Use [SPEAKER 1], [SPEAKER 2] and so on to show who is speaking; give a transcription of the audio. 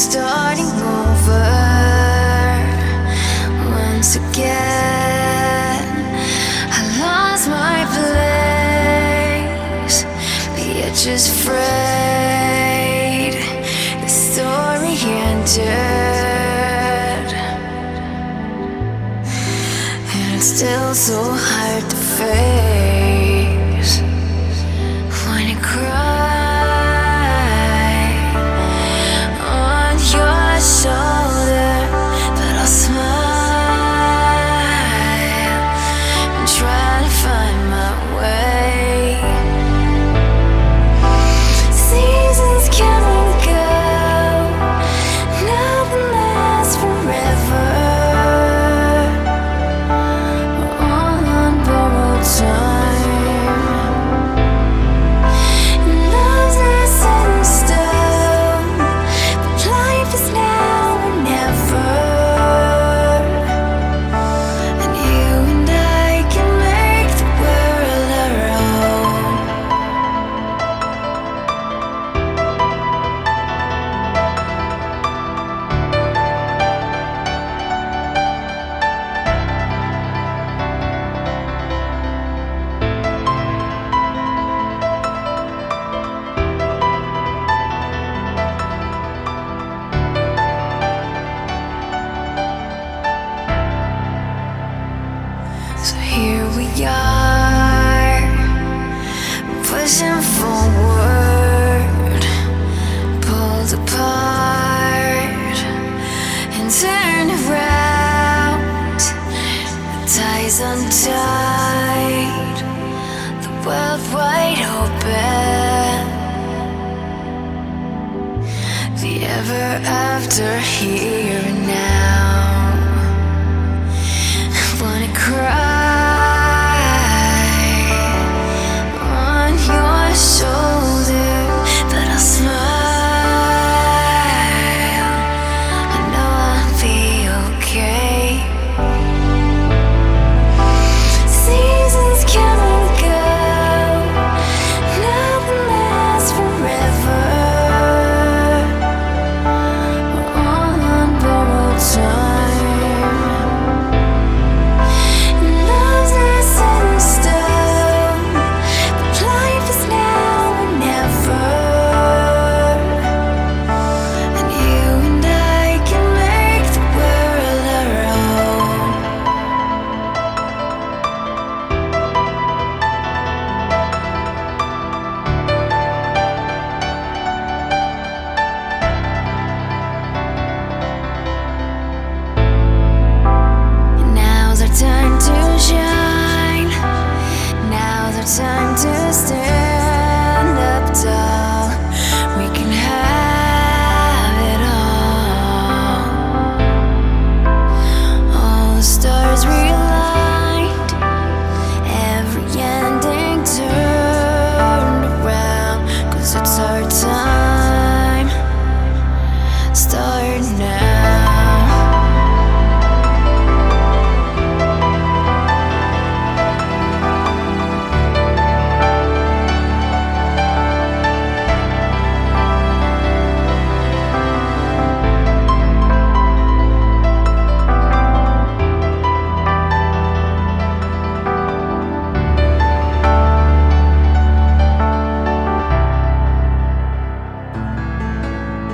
[SPEAKER 1] starting over once again. I lost my place, the edges frayed, the story ended, and it's still so hard to face when you cry on your shoulder. But I'll smile and try to find my way. Seasons come and go, nothing lasts forever. We're all on borrowed time, and love's not set in stone, but life is now or never. And you and I can make the world our own. So here we are, pushing forward, pulled apart and turned around. The ties untied, the world wide open, the ever after here and now. I wanna cry